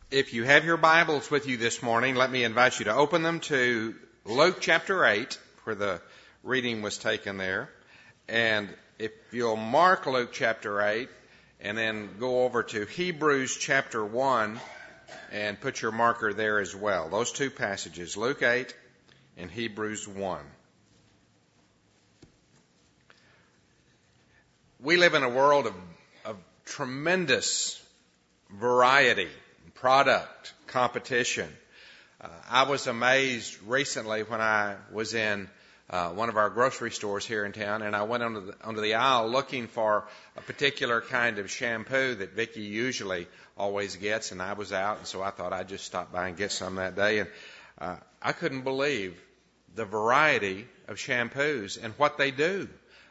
If you have your Bibles with you this morning, let me invite you to open them to Luke chapter 8, where the reading was taken there. And if you'll mark Luke chapter 8, and then go over to Hebrews chapter 1, and put your marker there as well. Those two passages, Luke 8 and Hebrews 1. We live in a world of tremendous variety, product, competition. I was amazed recently when I was in one of our grocery stores here in town, and I went onto the aisle looking for a particular kind of shampoo that Vicki usually always gets, and I was out, and so I thought I'd just stop by and get some that day. And I couldn't believe the variety of shampoos and what they do.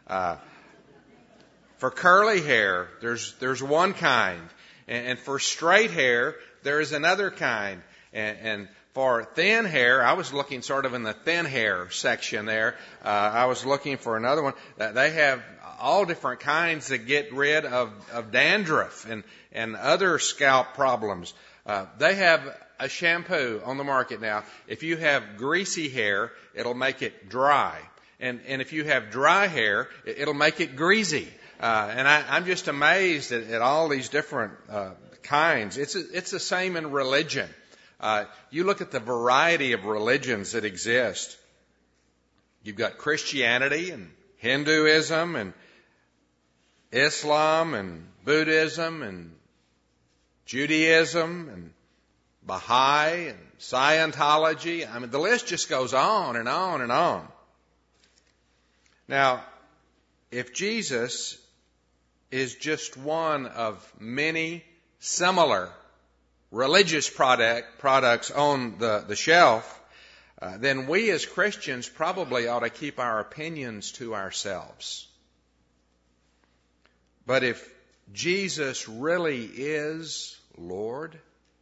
For curly hair, there's one kind, and for straight hair, there is another kind. And for thin hair, I was looking sort of in the thin hair section there. I was looking for another one. They have all different kinds that get rid of dandruff and other scalp problems. They have a shampoo on the market now. If you have greasy hair, it'll make it dry. And if you have dry hair, it'll make it greasy. And I'm just amazed at all these different kinds. It's the same in religion. You look at the variety of religions that exist. You've got Christianity and Hinduism and Islam and Buddhism and Judaism and Baha'i and Scientology. I mean, the list just goes on and on and on. Now, if Jesus is just one of many similar religious products on the shelf, then we as Christians probably ought to keep our opinions to ourselves. But if Jesus really is Lord,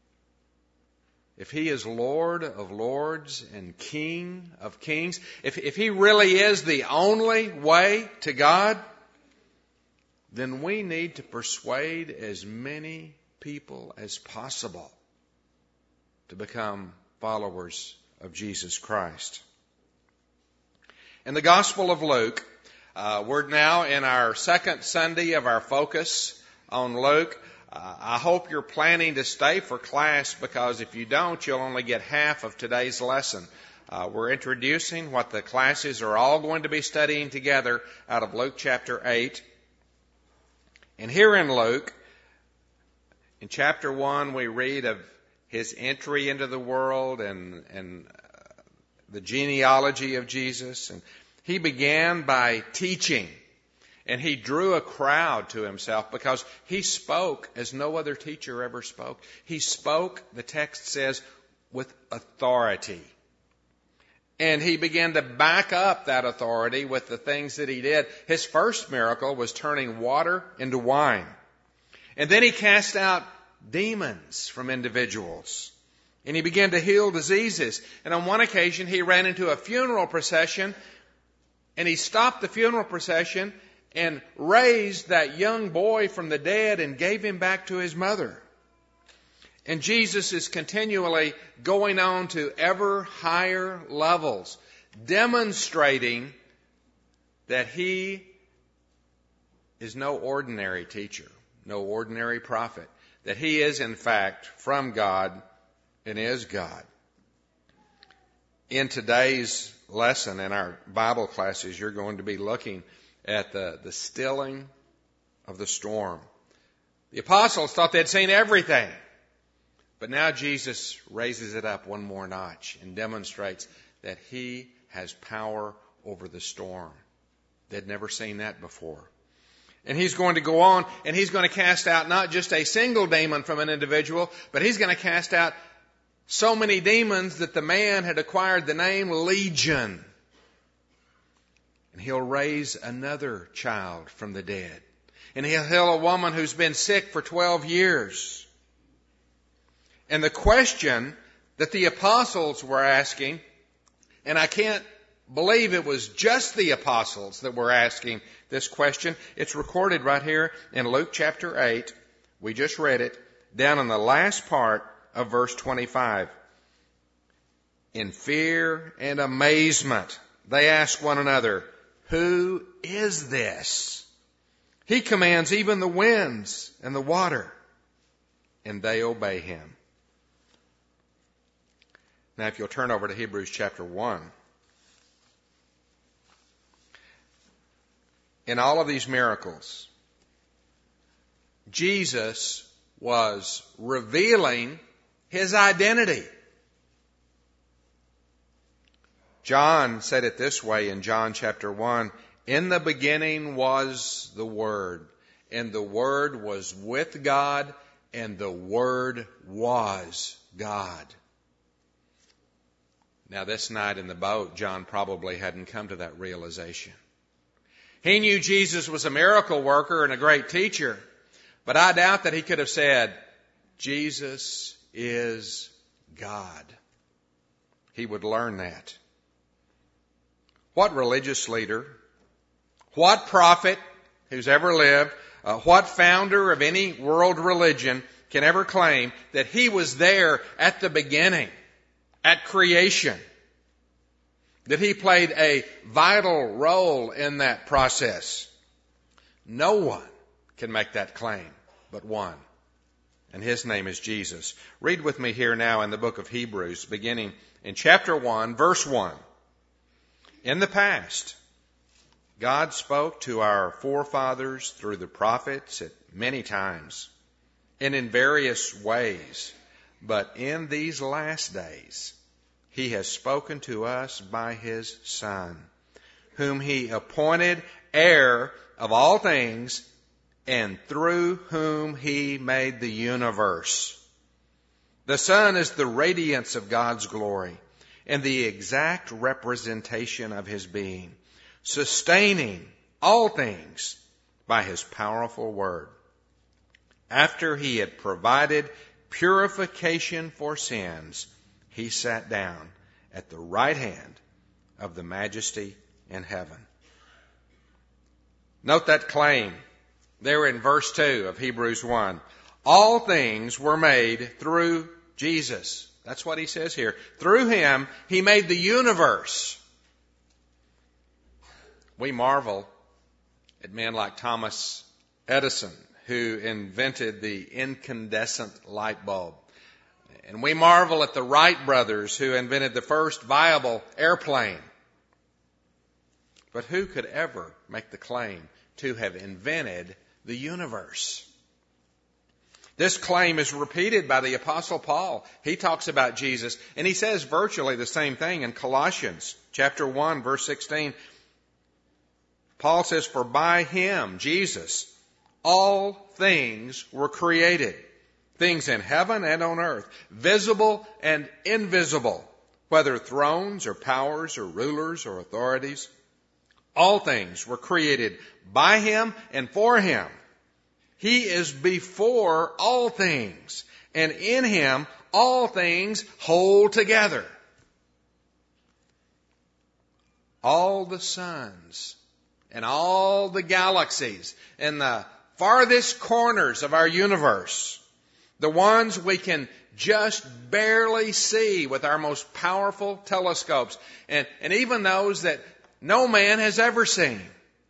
if He is Lord of lords and King of kings, if He really is the only way to God, then we need to persuade as many people as possible to become followers of Jesus Christ. In the Gospel of Luke, we're now in our second Sunday of our focus on Luke. I hope you're planning to stay for class, because if you don't, you'll only get half of today's lesson. We're introducing what the classes are all going to be studying together out of Luke chapter 8. And here in Luke, in chapter 1, we read of His entry into the world and the genealogy of Jesus. And He began by teaching. And He drew a crowd to Himself because He spoke as no other teacher ever spoke. He spoke, the text says, with authority. And He began to back up that authority with the things that He did. His first miracle was turning water into wine. And then He cast out demons from individuals. And He began to heal diseases. And on one occasion, He ran into a funeral procession, and He stopped the funeral procession and raised that young boy from the dead and gave him back to his mother. And Jesus is continually going on to ever higher levels, demonstrating that He is no ordinary teacher, no ordinary prophet, that He is in fact from God and is God. In today's lesson in our Bible classes, you're going to be looking at the stilling of the storm. The apostles thought they'd seen everything. But now Jesus raises it up one more notch and demonstrates that He has power over the storm. They'd never seen that before. And He's going to go on, and He's going to cast out not just a single demon from an individual, but He's going to cast out so many demons that the man had acquired the name Legion. And He'll raise another child from the dead. And He'll heal a woman who's been sick for 12 years. And the question that the apostles were asking, and I can't believe it was just the apostles that were asking this question. It's recorded right here in Luke chapter 8. We just read it. Down in the last part of verse 25. In fear and amazement, they ask one another, "Who is this? He commands even the winds and the water, and they obey him." Now, if you'll turn over to Hebrews chapter 1. In all of these miracles, Jesus was revealing his identity. John said it this way in John chapter 1, "In the beginning was the Word, and the Word was with God, and the Word was God." Now, this night in the boat, John probably hadn't come to that realization. He knew Jesus was a miracle worker and a great teacher, but I doubt that he could have said, "Jesus is God." He would learn that. What religious leader, what prophet who's ever lived, what founder of any world religion can ever claim that he was there at the beginning, at creation, that he played a vital role in that process? No one can make that claim but one, and his name is Jesus. Read with me here now in the book of Hebrews, beginning in chapter 1, verse 1. In the past, God spoke to our forefathers through the prophets at many times and in various ways, but in these last days, he has spoken to us by his Son, whom he appointed heir of all things, and through whom he made the universe. The Son is the radiance of God's glory and the exact representation of his being, sustaining all things by his powerful word. After he had provided purification for sins, he sat down at the right hand of the Majesty in heaven. Note that claim there in verse 2 of Hebrews 1. All things were made through Jesus. That's what he says here. Through him, he made the universe. We marvel at men like Thomas Edison, who invented the incandescent light bulb. And we marvel at the Wright brothers, who invented the first viable airplane. But who could ever make the claim to have invented the universe? This claim is repeated by the Apostle Paul. He talks about Jesus, and he says virtually the same thing in Colossians chapter 1, verse 16. Paul says, "For by him," Jesus, "all things were created, things in heaven and on earth, visible and invisible, whether thrones or powers or rulers or authorities. All things were created by him and for him. He is before all things, and in him all things hold together." All the suns and all the galaxies in the farthest corners of our universe, the ones we can just barely see with our most powerful telescopes, and even those that no man has ever seen.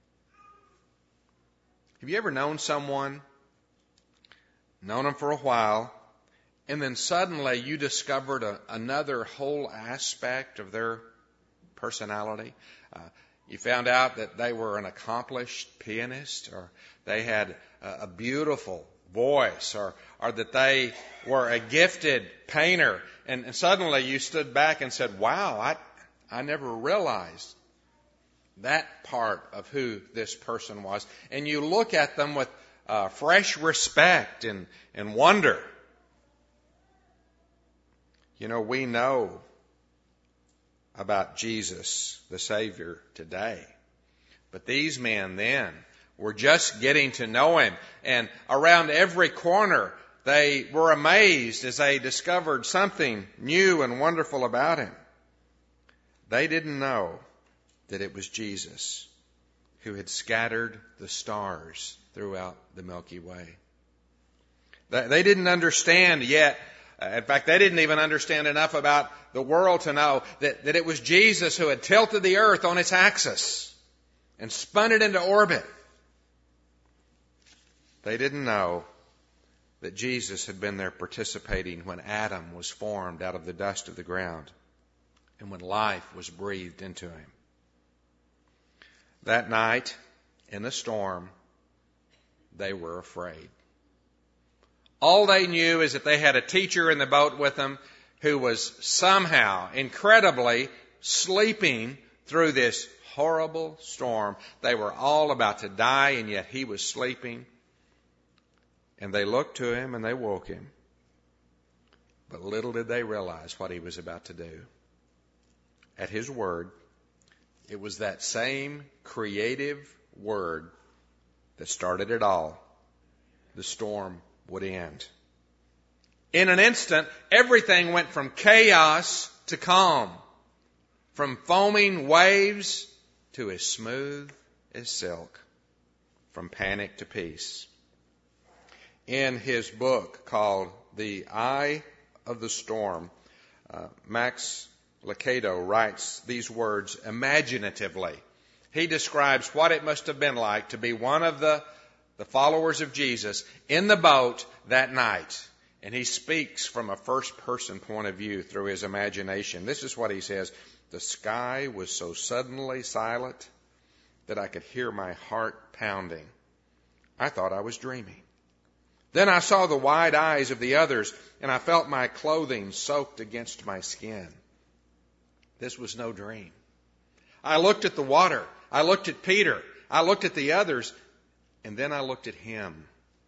Have you ever known someone, known them for a while, and then suddenly you discovered another whole aspect of their personality? You found out that they were an accomplished pianist, or they had a beautiful voice, or that they were a gifted painter, and suddenly you stood back and said, "Wow, I never realized that part of who this person was." And you look at them with fresh respect and wonder. You know, we know about Jesus, the Savior, today. But these men then were just getting to know him. And around every corner, they were amazed as they discovered something new and wonderful about him. They didn't know that it was Jesus who had scattered the stars throughout the Milky Way. They didn't understand yet In fact, they didn't even understand enough about the world to know that it was Jesus who had tilted the earth on its axis and spun it into orbit. They didn't know that Jesus had been there participating when Adam was formed out of the dust of the ground and when life was breathed into him. That night, in the storm, they were afraid. All they knew is that they had a teacher in the boat with them who was somehow, incredibly, sleeping through this horrible storm. They were all about to die, and yet he was sleeping. And they looked to him and they woke him. But little did they realize what he was about to do. At his word, it was that same creative word that started it all. The storm would end. In an instant, everything went from chaos to calm, from foaming waves to as smooth as silk, from panic to peace. In his book called The Eye of the Storm, Max Lucado writes these words imaginatively. He describes what it must have been like to be one of the followers of Jesus in the boat that night. And he speaks from a first-person point of view through his imagination. This is what he says. The sky was so suddenly silent that I could hear my heart pounding. I thought I was dreaming. Then I saw the wide eyes of the others, and I felt my clothing soaked against my skin. This was no dream. I looked at the water. I looked at Peter. I looked at the others. And then I looked at him.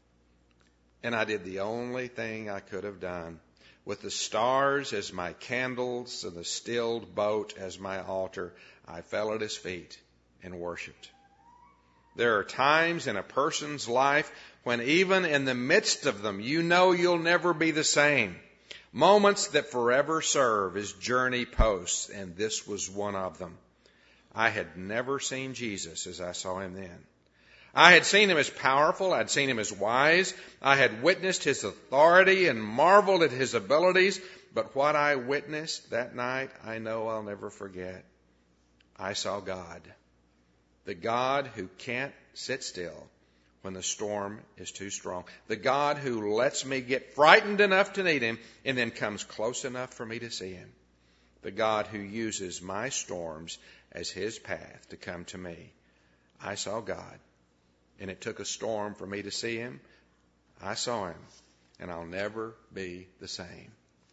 And I did the only thing I could have done. With the stars as my candles and the stilled boat as my altar, I fell at his feet and worshiped. There are times in a person's life when even in the midst of them, you know you'll never be the same. Moments that forever serve as journey posts, and this was one of them. I had never seen Jesus as I saw him then. I had seen him as powerful. I'd seen him as wise. I had witnessed his authority and marveled at his abilities. But what I witnessed that night, I know I'll never forget. I saw God. The God who can't sit still when the storm is too strong. The God who lets me get frightened enough to need him and then comes close enough for me to see him. The God who uses my storms as his path to come to me. I saw God. And it took a storm for me to see him. I saw him. And I'll never be the same.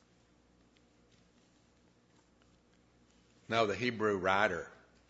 No, the Hebrew writer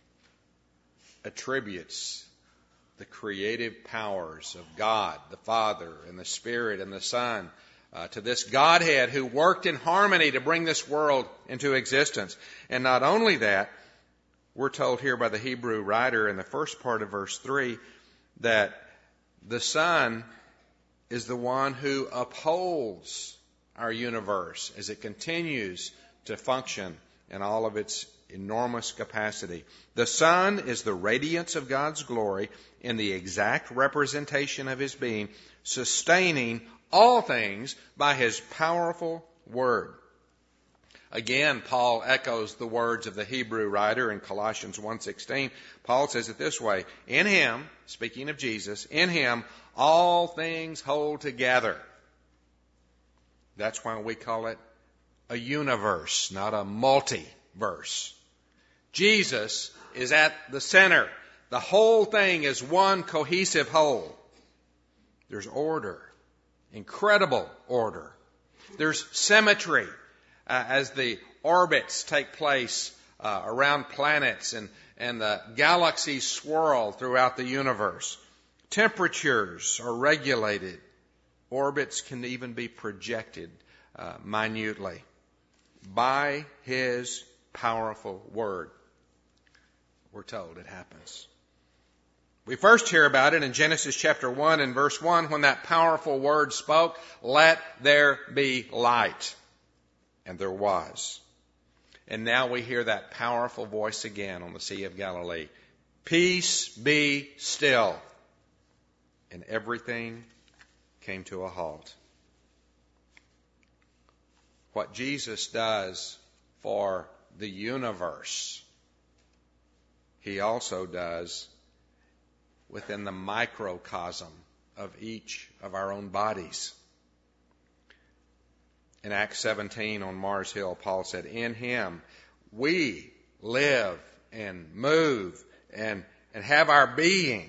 attributes the creative powers of God, the Father and the Spirit and the Son, to this Godhead who worked in harmony to bring this world into existence. And not only that, we're told here by the Hebrew writer in the first part of verse 3 that the Son is the one who upholds our universe as it continues to function in all of its enormous capacity. The Son is the radiance of God's glory in the exact representation of his being, sustaining all things by his powerful word. Again, Paul echoes the words of the Hebrew writer in Colossians 1:16. Paul says it this way, in him, speaking of Jesus, in him all things hold together. That's why we call it a universe, not a multiverse. Jesus is at the center. The whole thing is one cohesive whole. There's order, incredible order. There's symmetry as the orbits take place around planets and the galaxies swirl throughout the universe. Temperatures are regulated. Orbits can even be projected minutely by his powerful word. We're told it happens. We first hear about it in Genesis chapter 1 and verse 1 when that powerful word spoke, let there be light. And there was. And now we hear that powerful voice again on the Sea of Galilee. Peace be still. And everything came to a halt. what Jesus does for the universe, He also does within the microcosm of each of our own bodies. In Acts 17 on Mars Hill, Paul said, in Him we live and move and have our being.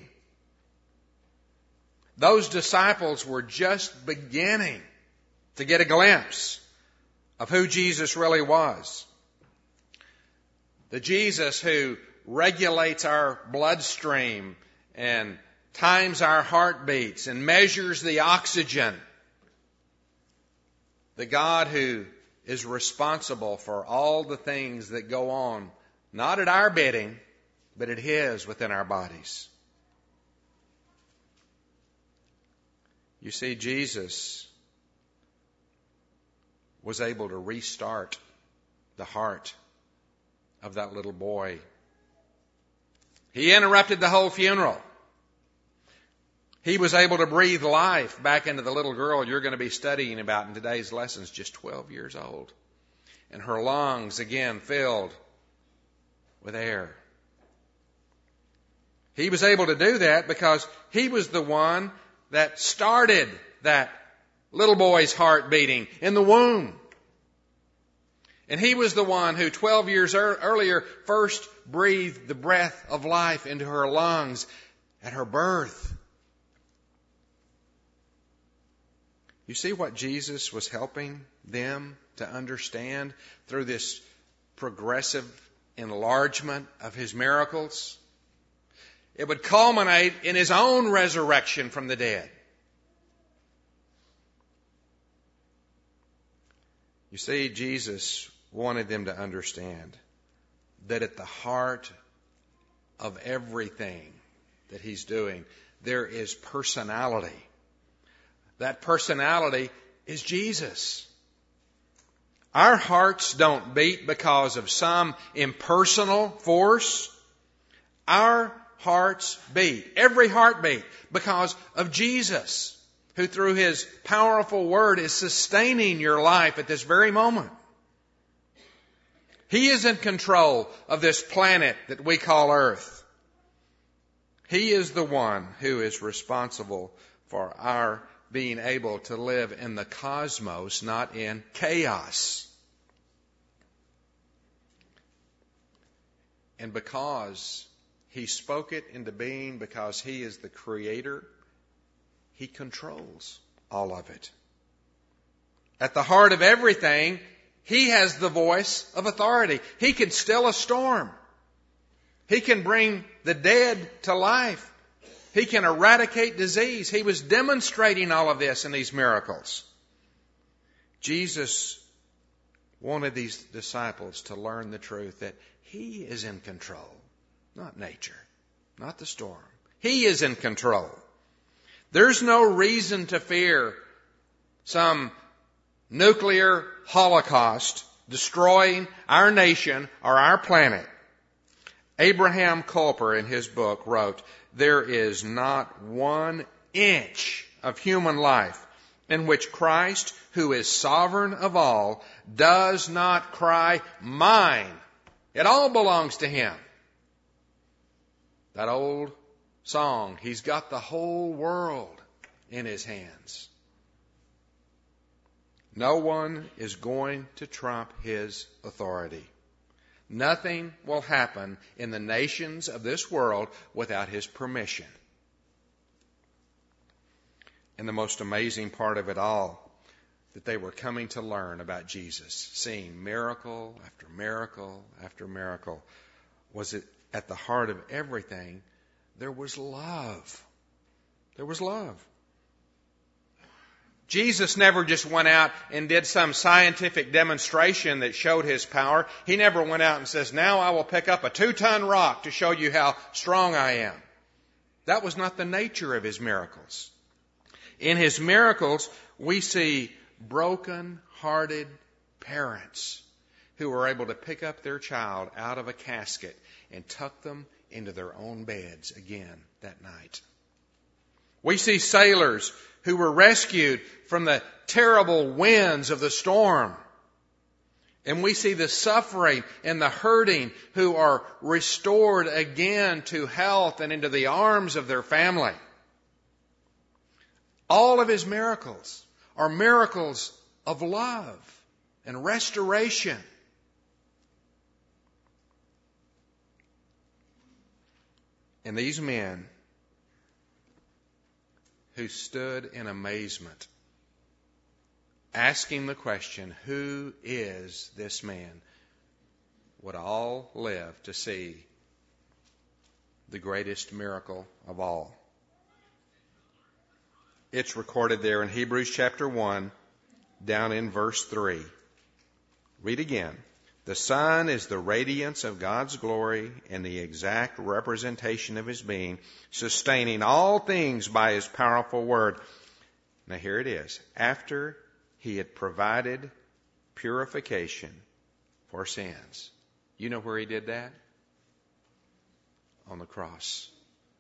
Those disciples were just beginning to get a glimpse of who Jesus really was. The Jesus who regulates our bloodstream and times our heartbeats and measures the oxygen. The God who is responsible for all the things that go on, not at our bidding, but at His within our bodies. You see, Jesus was able to restart the heart of that little boy. He interrupted the whole funeral. He was able to breathe life back into the little girl you're going to be studying about in today's lessons, just 12 years old. And her lungs again filled with air. He was able to do that because He was the one that started that little boy's heart beating in the womb. And He was the one who 12 years earlier first breathed the breath of life into her lungs at her birth. You see what Jesus was helping them to understand through this progressive enlargement of His miracles? It would culminate in His own resurrection from the dead. You see, Jesus wanted them to understand that at the heart of everything that He's doing, there is personality. That personality is Jesus. Our hearts don't beat because of some impersonal force. Our hearts beat, every heartbeat, because of Jesus, who through His powerful Word is sustaining your life at this very moment. He is in control of this planet that we call Earth. He is the one who is responsible for our being able to live in the cosmos, not in chaos. And because He spoke it into being, because He is the Creator, He controls all of it. At the heart of everything, He has the voice of authority. He can still a storm. He can bring the dead to life. He can eradicate disease. He was demonstrating all of this in these miracles. Jesus wanted these disciples to learn the truth that He is in control, not nature, not the storm. He is in control. There's no reason to fear some nuclear holocaust destroying our nation or our planet. Abraham Kuyper in his book wrote, there is not 1 inch of human life in which Christ, who is sovereign of all, does not cry, mine. It all belongs to Him. That old song, He's got the whole world in His hands. No one is going to trump His authority. Nothing will happen in the nations of this world without His permission. And the most amazing part of it all, that they were coming to learn about Jesus, seeing miracle after miracle after miracle, was that at the heart of everything, there was love. There was love. Jesus never just went out and did some scientific demonstration that showed His power. He never went out and says, now I will pick up a 2-ton rock to show you how strong I am. That was not the nature of His miracles. In His miracles, we see broken-hearted parents who were able to pick up their child out of a casket and tuck them into their own beds again that night. We see sailors who were rescued from the terrible winds of the storm And we see the suffering and the hurting who are restored again to health and into the arms of their family. All of his miracles are miracles of love and restoration. And these men who stood in amazement, asking the question, who is this man, would all live to see the greatest miracle of all. It's recorded there in Hebrews chapter 1, down in verse 3. Read again. The Son is the radiance of God's glory and the exact representation of His being, sustaining all things by His powerful word. Now here it is. After He had provided purification for sins. You know where He did that? On the cross.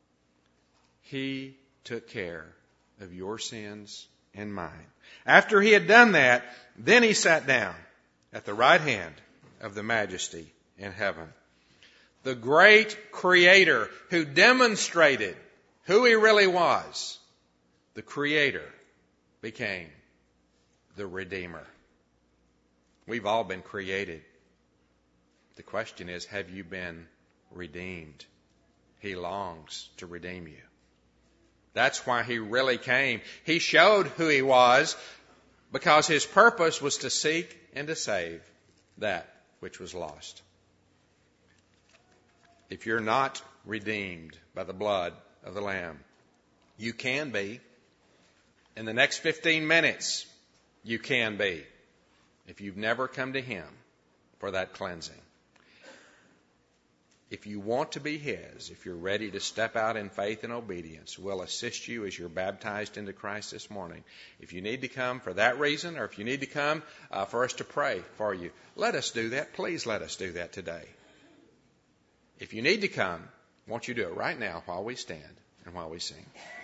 He took care of your sins and mine. After He had done that, then He sat down at the right hand of the Majesty in heaven. The great Creator who demonstrated who He really was, the Creator became the Redeemer. We've all been created. The question is, have you been redeemed? He longs to redeem you. That's why He really came. He showed who He was because His purpose was to seek and to save that which was lost. If you're not redeemed by the blood of the Lamb, you can be. In the next 15 minutes, you can be. If you've never come to Him for that cleansing. If you want to be His, if you're ready to step out in faith and obedience, we'll assist you as you're baptized into Christ this morning. If you need to come for that reason, or if you need to come for us to pray for you, let us do that. Please let us do that today. If you need to come, I want you to do it right now while we stand and while we sing.